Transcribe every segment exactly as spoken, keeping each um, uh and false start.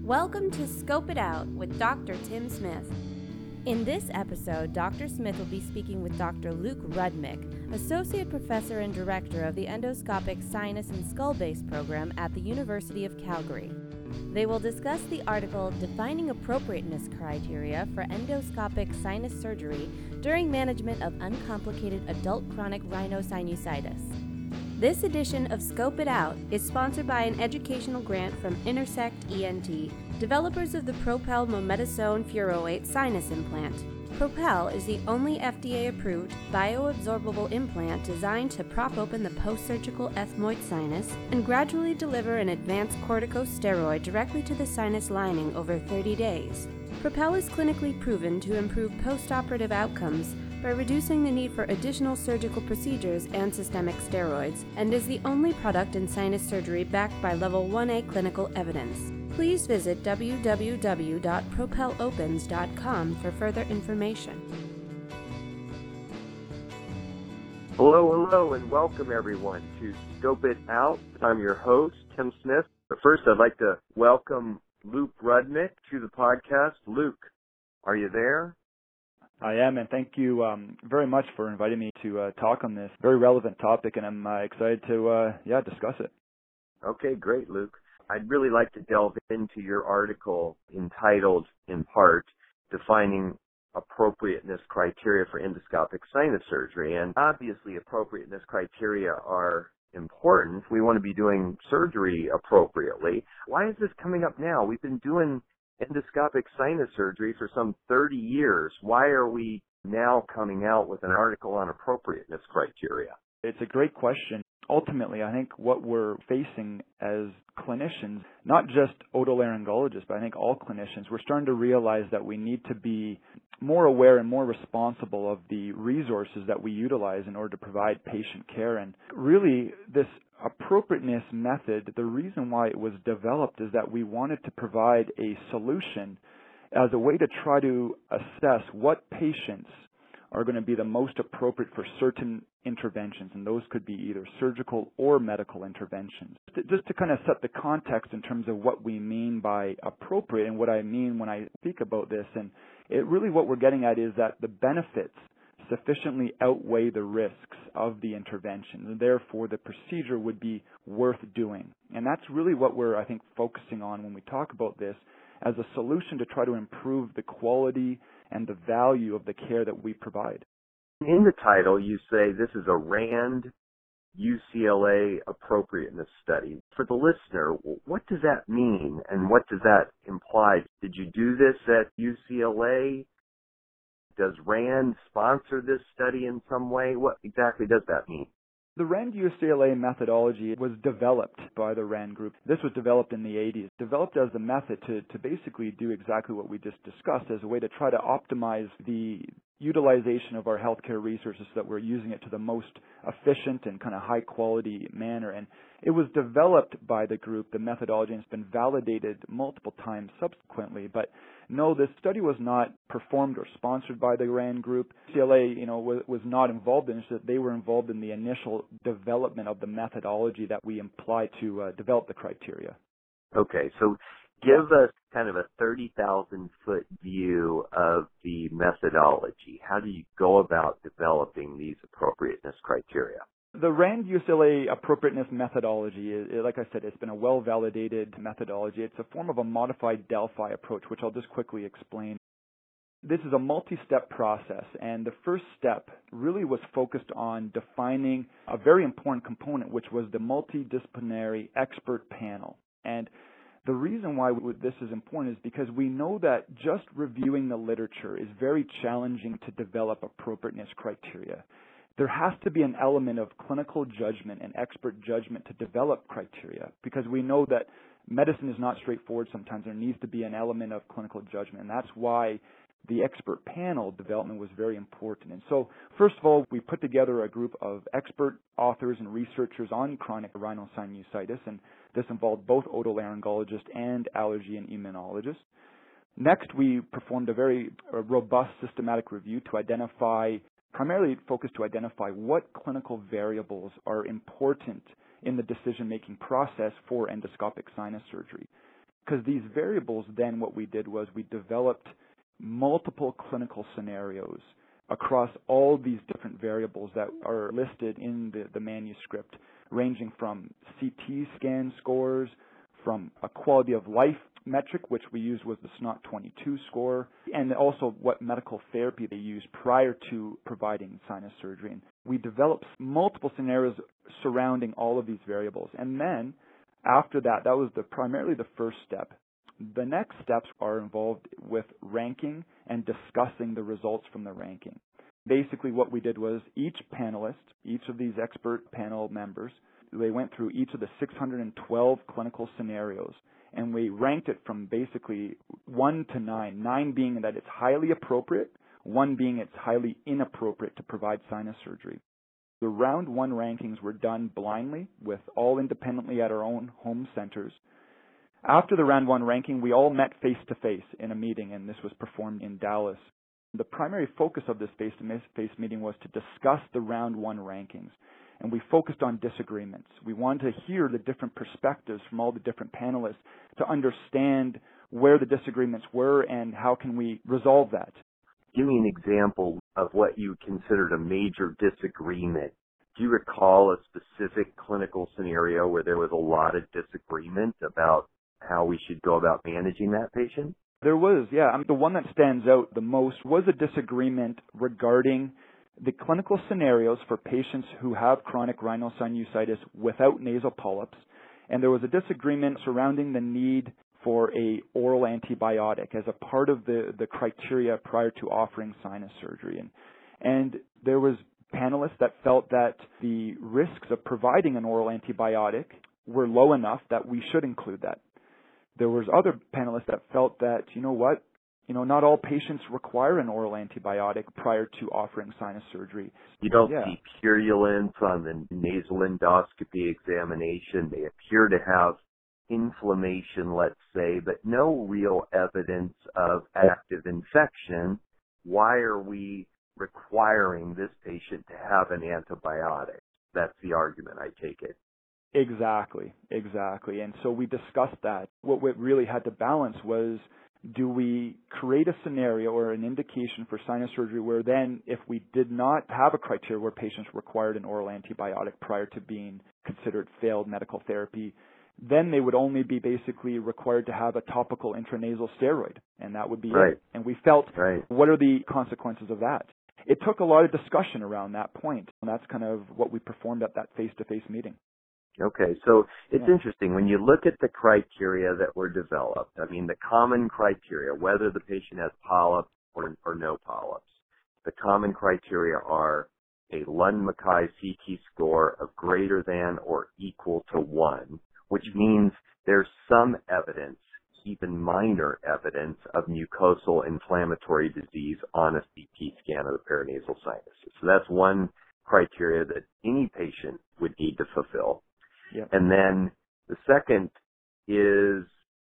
Welcome to Scope It Out with Doctor Tim Smith. In this episode, Doctor Smith will be speaking with Doctor Luke Rudnick, Associate Professor and Director of the Endoscopic Sinus and Skull Base Program at the University of Calgary. They will discuss the article Defining Appropriateness Criteria for Endoscopic Sinus Surgery During Management of Uncomplicated Adult Chronic Rhinosinusitis. This edition of Scope It Out is sponsored by an educational grant from Intersect E N T, developers of the Propel Mometasone Furoate Sinus Implant. Propel is the only F D A-approved bioabsorbable implant designed to prop open the post-surgical ethmoid sinus and gradually deliver an advanced corticosteroid directly to the sinus lining over thirty days. Propel is clinically proven to improve post-operative outcomes by reducing the need for additional surgical procedures and systemic steroids, and is the only product in sinus surgery backed by Level one A clinical evidence. Please visit w w w dot propel opens dot com for further information. Hello, hello, and welcome everyone to Scope It Out. I'm your host, Tim Smith. But first, I'd like to welcome Luke Rudnick to the podcast. Luke, are you there? I am, and thank you um, very much for inviting me to uh, talk on this very relevant topic, and I'm uh, excited to uh, yeah discuss it. Okay, great, Luke. I'd really like to delve into your article entitled, in part, Defining Appropriateness Criteria for Endoscopic Sinus Surgery. And obviously, appropriateness criteria are important. We want to be doing surgery appropriately. Why is this coming up now? We've been doing endoscopic sinus surgery for some thirty years. Why are we now coming out with an article on appropriateness criteria? It's a great question. Ultimately, I think what we're facing as clinicians, not just otolaryngologists, but I think all clinicians, we're starting to realize that we need to be more aware and more responsible of the resources that we utilize in order to provide patient care. And really, this appropriateness method, the reason why it was developed is that we wanted to provide a solution as a way to try to assess what patients are going to be the most appropriate for certain interventions, and those could be either surgical or medical interventions. Just to kind of set the context in terms of what we mean by appropriate and what I mean when I speak about this, and it really what we're getting at is that the benefits sufficiently outweigh the risks of the intervention, and therefore the procedure would be worth doing. And that's really what we're, I think, focusing on when we talk about this as a solution to try to improve the quality and the value of the care that we provide. In the title, you say this is a RAND U C L A appropriateness study. For the listener, what does that mean and what does that imply? Did you do this at U C L A? Does RAND sponsor this study in some way? What exactly does that mean? The RAND U C L A methodology was developed by the RAND group. This was developed in the eighties, developed as a method to, to basically do exactly what we just discussed, as a way to try to optimize the utilization of our healthcare resources so that we're using it to the most efficient and kind of high quality manner. And it was developed by the group, the methodology, and it's been validated multiple times subsequently. But no, this study was not performed or sponsored by the RAND group. U C L A, you know, was, was not involved in it. So they were involved in the initial development of the methodology that we apply to uh, develop the criteria. Okay, so give us kind of a thirty thousand foot view of the methodology. How do you go about developing these appropriateness criteria? The RAND U C L A appropriateness methodology, is, like I said, it's been a well-validated methodology. It's a form of a modified Delphi approach, which I'll just quickly explain. This is a multi-step process, and the first step really was focused on defining a very important component, which was the multidisciplinary expert panel. And the reason why this is important is because we know that just reviewing the literature is very challenging to develop appropriateness criteria. There has to be an element of clinical judgment and expert judgment to develop criteria, because we know that medicine is not straightforward sometimes. There needs to be an element of clinical judgment, and that's why the expert panel development was very important. And so, first of all, we put together a group of expert authors and researchers on chronic rhinosinusitis, and this involved both otolaryngologists and allergy and immunologists. Next, we performed a very a robust systematic review to identify, primarily focused to identify what clinical variables are important in the decision-making process for endoscopic sinus surgery. because these variables, then what we did was we developed multiple clinical scenarios across all these different variables that are listed in the, the manuscript, ranging from C T scan scores, from a quality of life metric, which we used was the S N O T twenty-two score, and also what medical therapy they used prior to providing sinus surgery. And we developed multiple scenarios surrounding all of these variables. And then after that, that was the primarily the first step. The next steps are involved with ranking and discussing the results from the ranking. Basically what we did was each panelist, each of these expert panel members, they went through each of the six hundred twelve clinical scenarios, and we ranked it from basically one to nine, nine being that it's highly appropriate, one being it's highly inappropriate to provide sinus surgery. The round one rankings were done blindly, with all independently at our own home centers. After the round one ranking, we all met face-to-face in a meeting, and this was performed in Dallas. The primary focus of this face-to-face meeting was to discuss the round one rankings, and we focused on disagreements. We wanted to hear the different perspectives from all the different panelists to understand where the disagreements were and how can we resolve that. Give me an example of what you considered a major disagreement. Do you recall a specific clinical scenario where there was a lot of disagreement about how we should go about managing that patient? There was, yeah. I mean, the one that stands out the most was a disagreement regarding the clinical scenarios for patients who have chronic rhinosinusitis without nasal polyps, and there was a disagreement surrounding the need for a oral antibiotic as a part of the, the criteria prior to offering sinus surgery. And, and there was panelists that felt that the risks of providing an oral antibiotic were low enough that we should include that. There was other panelists that felt that, you know what, you know, not all patients require an oral antibiotic prior to offering sinus surgery. You don't yeah. see purulence on the nasal endoscopy examination. They appear to have inflammation, let's say, but no real evidence of active infection. Why are we requiring this patient to have an antibiotic? That's the argument, I take it. Exactly, exactly. And so we discussed that. What we really had to balance was, do we create a scenario or an indication for sinus surgery where then if we did not have a criteria where patients required an oral antibiotic prior to being considered failed medical therapy, then they would only be basically required to have a topical intranasal steroid, and that would be right. it. And we felt, right. what are the consequences of that? It took a lot of discussion around that point, and that's kind of what we performed at that face-to-face meeting. Okay, so it's yeah. interesting. When you look at the criteria that were developed, I mean, the common criteria, whether the patient has polyps or, or no polyps, the common criteria are a Lund-Mackay C T score of greater than or equal to one, which means there's some evidence, even minor evidence, of mucosal inflammatory disease on a C T scan of the paranasal sinuses. So that's one criteria that any patient would need to fulfill. Yep. And then the second is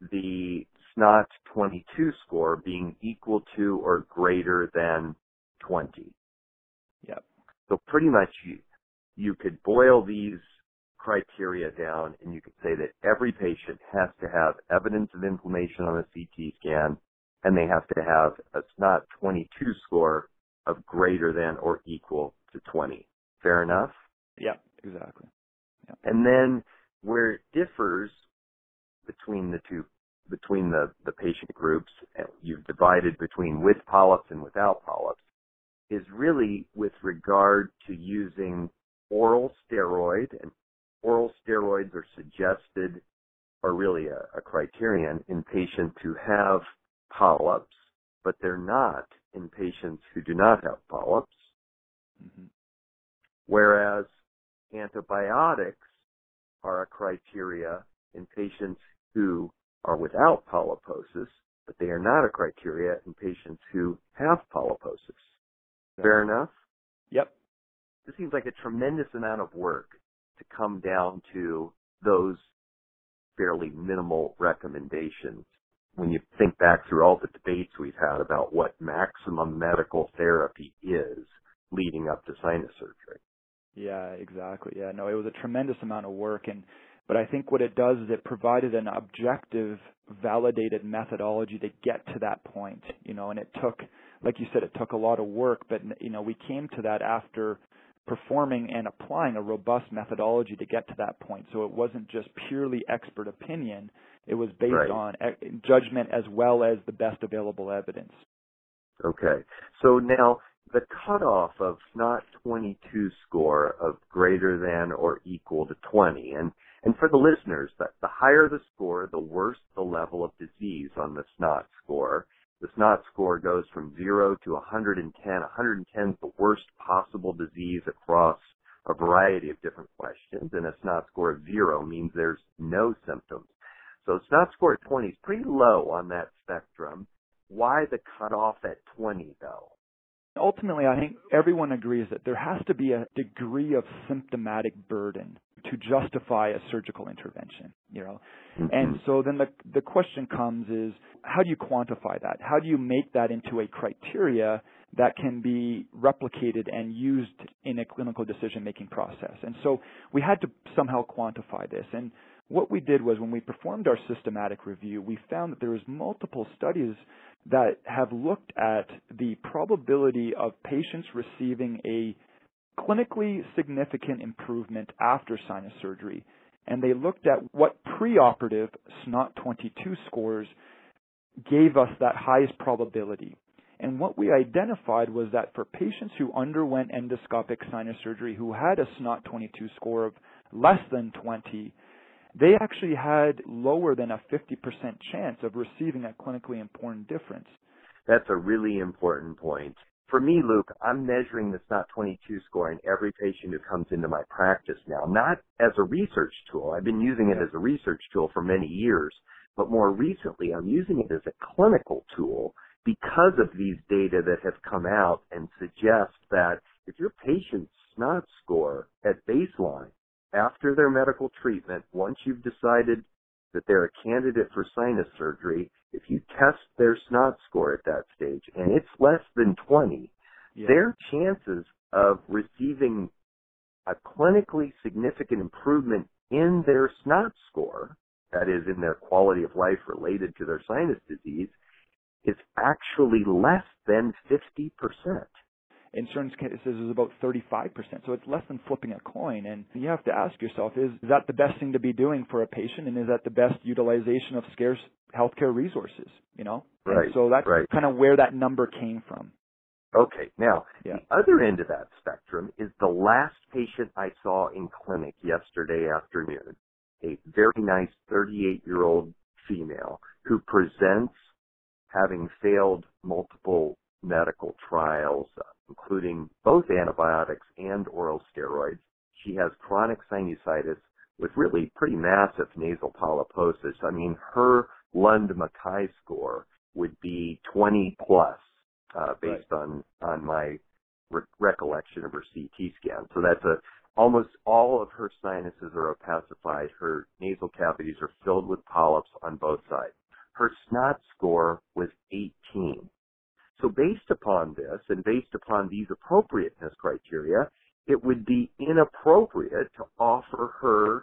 the S N O T twenty-two score being equal to or greater than twenty. Yep. So pretty much you, you could boil these criteria down and you could say that every patient has to have evidence of inflammation on a C T scan, and they have to have a S N O T twenty-two score of greater than or equal to twenty. Fair enough? Yep, exactly. Yep. And then where it differs between the two, between the, the patient groups, you've divided between with polyps and without polyps, is really with regard to using oral steroid, and oral steroids are suggested, or really a, a criterion, in patients who have polyps, but they're not in patients who do not have polyps. Mm-hmm. Whereas antibiotics are a criteria in patients who are without polyposis, but they are not a criteria in patients who have polyposis. Fair enough? Yep. This seems like a tremendous amount of work to come down to those fairly minimal recommendations when you think back through all the debates we've had about what maximum medical therapy is leading up to sinus surgery. Yeah, exactly. Yeah, no, it was a tremendous amount of work, and but I think what it does is it provided an objective validated methodology to get to that point, you know, and it took, like you said, it took a lot of work, but, you know, we came to that after performing and applying a robust methodology to get to that point. So it wasn't just purely expert opinion. It was based right. on judgment as well as the best available evidence. Okay. So now the cutoff of S N O T twenty-two score of greater than or equal to twenty, and, and for the listeners, that the higher the score, the worse the level of disease on the S N O T score. The S N O T score goes from zero to one hundred ten. one hundred ten is the worst possible disease across a variety of different questions, and a S N O T score of zero means there's no symptoms. So S N O T score at twenty is pretty low on that spectrum. Why the cutoff at twenty, though? Ultimately, I think everyone agrees that there has to be a degree of symptomatic burden to justify a surgical intervention, you know. Mm-hmm. And so then the the question comes is, how do you quantify that? How do you make that into a criteria that can be replicated and used in a clinical decision-making process? And so we had to somehow quantify this. And what we did was when we performed our systematic review, we found that there was multiple studies that have looked at the probability of patients receiving a clinically significant improvement after sinus surgery. And they looked at what preoperative S N O T twenty-two scores gave us that highest probability. And what we identified was that for patients who underwent endoscopic sinus surgery who had a S N O T twenty-two score of less than twenty, they actually had lower than a fifty percent chance of receiving a clinically important difference. That's a really important point. For me, Luke, I'm measuring the S N O T twenty-two score in every patient who comes into my practice now, not as a research tool. I've been using it as a research tool for many years, but more recently I'm using it as a clinical tool because of these data that have come out and suggest that if your patient's S N O T score at baseline after their medical treatment, once you've decided that they're a candidate for sinus surgery, if you test their S N O T score at that stage and it's less than twenty, yeah. their chances of receiving a clinically significant improvement in their S N O T score, that is in their quality of life related to their sinus disease, is actually less than fifty percent. In certain cases, it's about thirty-five percent. So it's less than flipping a coin. And you have to ask yourself, is, is that the best thing to be doing for a patient? And is that the best utilization of scarce healthcare resources? You know? Right. And so that's right. kind of where that number came from. Okay. Now, yeah. the other end of that spectrum is the last patient I saw in clinic yesterday afternoon, a very nice thirty-eight-year-old female who presents having failed multiple medical trials, uh, including both antibiotics and oral steroids. She has chronic sinusitis with really pretty massive nasal polyposis. I mean, her Lund-Mackay score would be twenty plus, uh, based right. on, on my re- recollection of her C T scan. So that's a, almost all of her sinuses are opacified. Her nasal cavities are filled with polyps on both sides. Her S N O T score was eighteen. So based upon this and based upon these appropriateness criteria, it would be inappropriate to offer her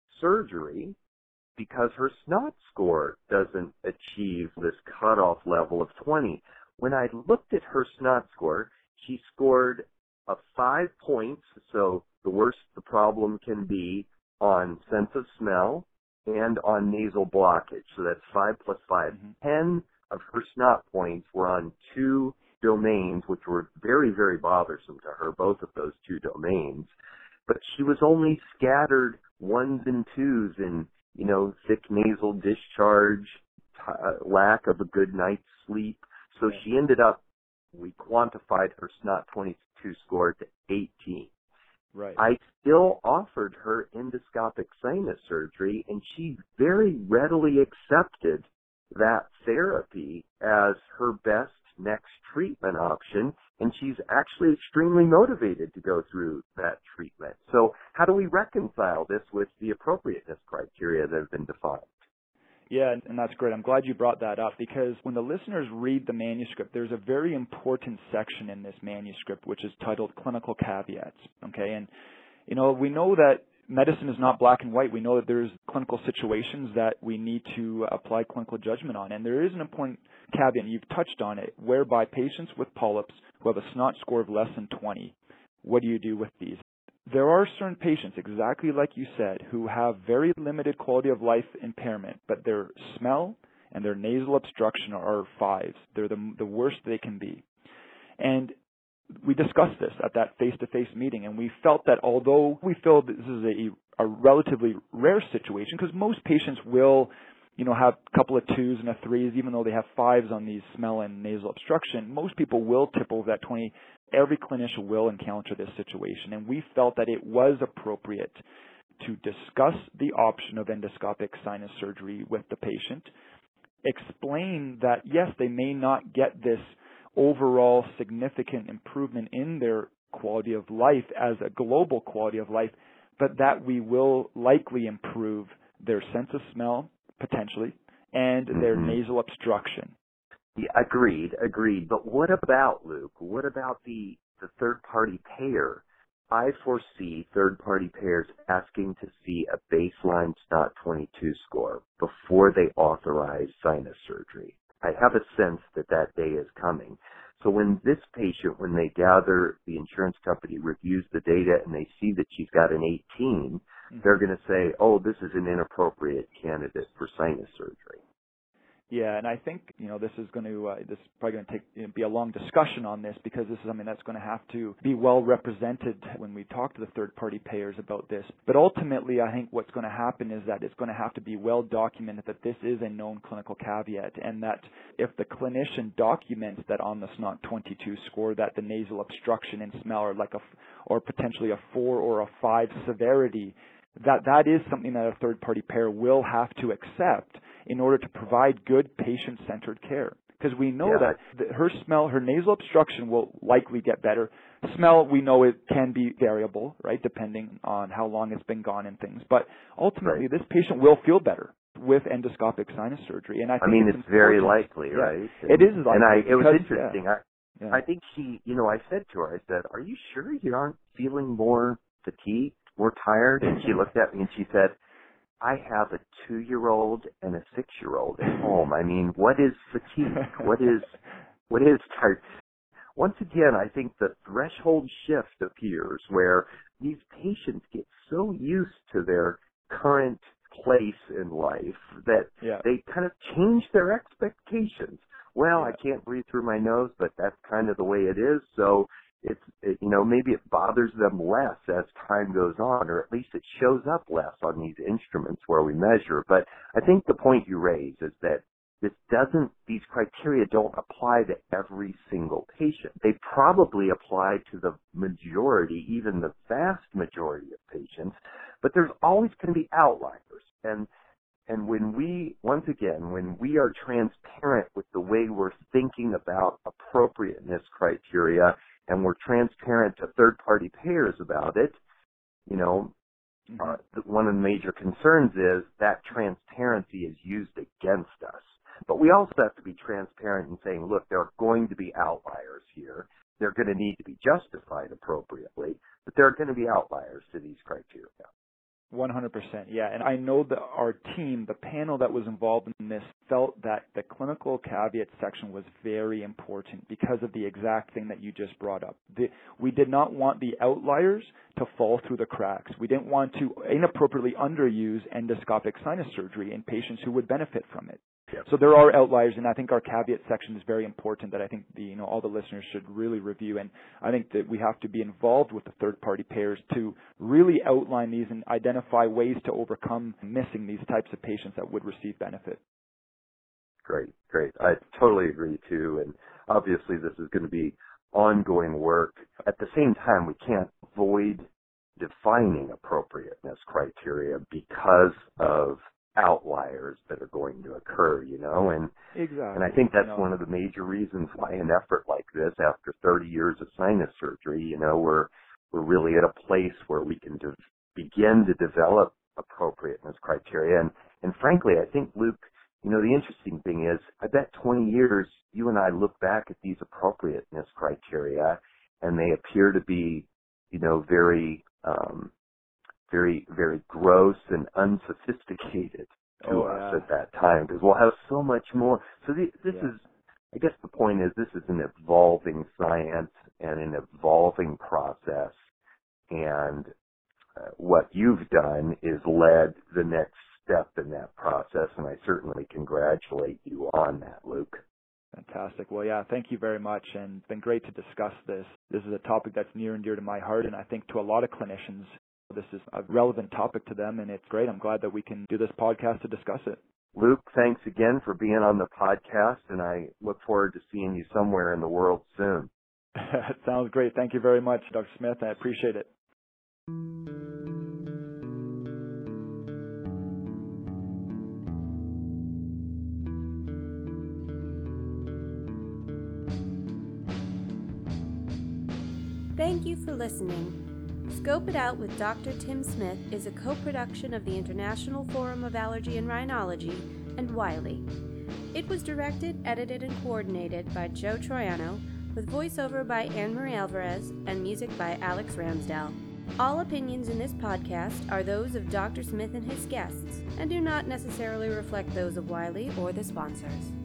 surgery because her S N O T score doesn't achieve this cutoff level of twenty. When I looked at her S N O T score, she scored a five points, so the worse the problem can be on sense of smell and on nasal blockage. So that's five plus five. Mm-hmm. Ten of her S N O T points were on two domains, which were very, very bothersome to her, both of those two domains. But she was only scattered ones and twos in, you know, thick nasal discharge, t- lack of a good night's sleep. So she ended up, we quantified her S N O T twenty-two score to eighteen. Right. I still offered her endoscopic sinus surgery, and she very readily accepted that therapy as her best next treatment option, and she's actually extremely motivated to go through that treatment. So how do we reconcile this with the appropriateness criteria that have been defined? Yeah, and that's great. I'm glad you brought that up because when the listeners read the manuscript, there's a very important section in this manuscript which is titled Clinical Caveats, okay? And, you know, we know that medicine is not black and white. We know that there's clinical situations that we need to apply clinical judgment on. And there is an important caveat, and you've touched on it, whereby patients with polyps who have a SNOT score of less than twenty, what do you do with these? There are certain patients, exactly like you said, who have very limited quality of life impairment, but their smell and their nasal obstruction are fives. They're the, the worst they can be. And we discussed this at that face-to-face meeting, and we felt that although we feel this is a, a relatively rare situation, because most patients will, you know, have a couple of twos and a threes, even though they have fives on these smell and nasal obstruction, most people will tip over that twenty. Every clinician will encounter this situation, and we felt that it was appropriate to discuss the option of endoscopic sinus surgery with the patient, explain that, yes, they may not get this overall significant improvement in their quality of life as a global quality of life, but that we will likely improve their sense of smell, potentially, and their mm-hmm. nasal obstruction. Yeah, agreed, agreed. But what about, Luke, what about the, the third-party payer? I foresee third-party payers asking to see a baseline SNOT twenty-two score before they authorize sinus surgery. I have a sense that that day is coming. So when this patient, when they gather, the insurance company reviews the data and they see that she's got an eighteen, mm-hmm. they're going to say, oh, this is an inappropriate candidate for sinus surgery. Yeah, and I think, you know, this is going to, uh, this is probably going to take, you know, be a long discussion on this, because this is something that's going to have to be well represented when we talk to the third-party payers about this. But ultimately, I think what's going to happen is that it's going to have to be well documented that this is a known clinical caveat, and that if the clinician documents that on the SNOT twenty-two score that the nasal obstruction and smell are like a, or potentially a four or a five severity, that that is something that a third-party payer will have to accept in order to provide good patient-centered care. Because we know yeah. that her smell, her nasal obstruction will likely get better. Smell, we know it can be variable, right, depending on how long it's been gone and things. But ultimately, right. this patient will feel better with endoscopic sinus surgery. And I, think I mean, it's, it's very likely, yeah. right? And, it is likely. And I, it because, was interesting. Yeah. I, Yeah. I think she, you know, I said to her, I said, are you sure you aren't feeling more fatigued, more tired? And she looked at me and she said, I have a two-year-old and a six-year-old at home. I mean, what is fatigue? What is, what is tired? Once again, I think the threshold shift appears where these patients get so used to their current place in life that yeah. they kind of change their expectations. Well, yeah. I can't breathe through my nose, but that's kind of the way it is. So it's, it, you know, maybe it bothers them less as time goes on, or at least it shows up less on these instruments where we measure. But I think the point you raise is that this doesn't, these criteria don't apply to every single patient. They probably apply to the majority, even the vast majority of patients, but there's always going to be outliers. And And when we, once again, when we are transparent with the way we're thinking about appropriateness criteria, and we're transparent to third-party payers about it, you know, mm-hmm. uh, one of the major concerns is that transparency is used against us. But we also have to be transparent in saying, look, there are going to be outliers here. They're going to need to be justified appropriately, but there are going to be outliers to these criteria. one hundred percent, yeah. And I know that our team, the panel that was involved in this, felt that the clinical caveat section was very important because of the exact thing that you just brought up. The, we did not want the outliers to fall through the cracks. We didn't want to inappropriately underuse endoscopic sinus surgery in patients who would benefit from it. Yep. So there are outliers, and I think our caveat section is very important that I think the, you know, all the listeners should really review. And I think that we have to be involved with the third-party payers to really outline these and identify ways to overcome missing these types of patients that would receive benefit. Great, great. I totally agree, too. And obviously this is going to be ongoing work. At the same time, we can't avoid defining appropriateness criteria because of outliers that are going to occur, you know, and exactly. and I think that's no. one of the major reasons why an effort like this, after thirty years of sinus surgery, you know, we're we're really at a place where we can de- begin to develop appropriateness criteria. And and frankly, I think, Luke, you know, the interesting thing is, I bet twenty years you and I look back at these appropriateness criteria, and they appear to be, you know, very um, very, very gross and unsophisticated to oh, us yeah. at that time, because we'll have so much more. So the, this yeah. is, I guess the point is, this is an evolving science and an evolving process, and uh, what you've done is led the next step in that process, and I certainly congratulate you on that, Luke. Fantastic. Well, yeah, thank you very much, and it's been great to discuss this. This is a topic that's near and dear to my heart, and I think to a lot of clinicians, this is a relevant topic to them, and it's great. I'm glad that we can do this podcast to discuss it. Luke, thanks again for being on the podcast, and I look forward to seeing you somewhere in the world soon. Sounds great. Thank you very much, Doctor Smith. I appreciate it. Thank you for listening. Scope It Out with Doctor Tim Smith is a co-production of the International Forum of Allergy and Rhinology and Wiley. It was directed, edited, and coordinated by Joe Troiano, with voiceover by Anne-Marie Alvarez and music by Alex Ramsdell. All opinions in this podcast are those of Doctor Smith and his guests, and do not necessarily reflect those of Wiley or the sponsors.